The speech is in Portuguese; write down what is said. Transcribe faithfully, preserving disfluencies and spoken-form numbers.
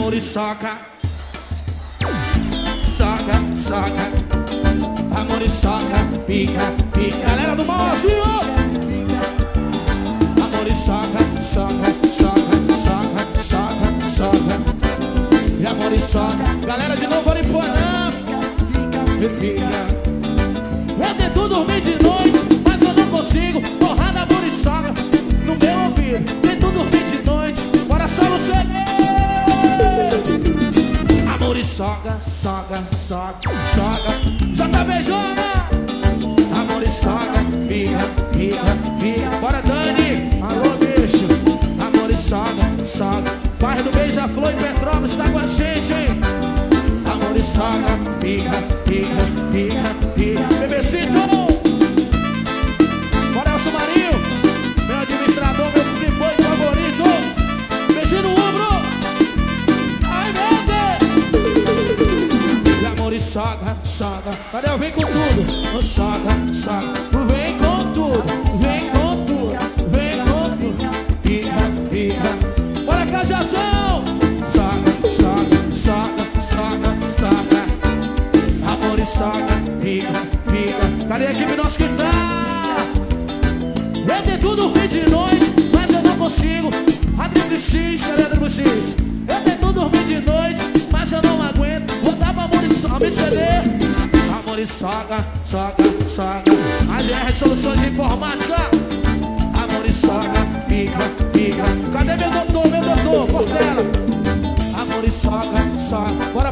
amor e soca, soca, soca, amor e soca, pica, pica. Galera do mal assim, ó. Amor e soca, soca, soca, soca, soca, soca. E amor e soca. Galera de novo ali por lá. Pica. Eu tento dormir de noite, mas eu não consigo. Porrada, amor e soca no meu ouvido. Tento dormir de noite, bora só no C D. Amor e soca, soca, soca, soca. Já tá beijando. Amor e soca, pica, pica, pica. Bora, Dani, alô, bicho. Amor e soca, soca. Bairro do Beija-Flor em Petrópolis tá com a gente, hein? Amor e soca, pica, pica, pica, pica. Bebecito! Bora, Elcio Marinho, meu administrador, meu triboi favorito. Beijinho no ombro. Ai, meu Deus! E amor e soca, soca. Cadê? Vem com tudo. Soca, soca. Vem com tudo, vem com tudo, vem com tudo. Pica, pica. Bora, Cajação! Soca, soca, soca, soca, soca. Amor e soca, pica, pica. Cadê a equipe nossa que tá? Eu tento dormir de noite, mas eu não consigo. A Triple X, cadê a Triple X? Eu tento dormir de noite, mas eu não aguento. Botava amor e soca, me C D. Amor e soca, soca, soca. A G R Soluções de Informática. Amor e soca, pica, pica. Cadê meu doutor, meu doutor, Portela? Amor e soca, soca. Bora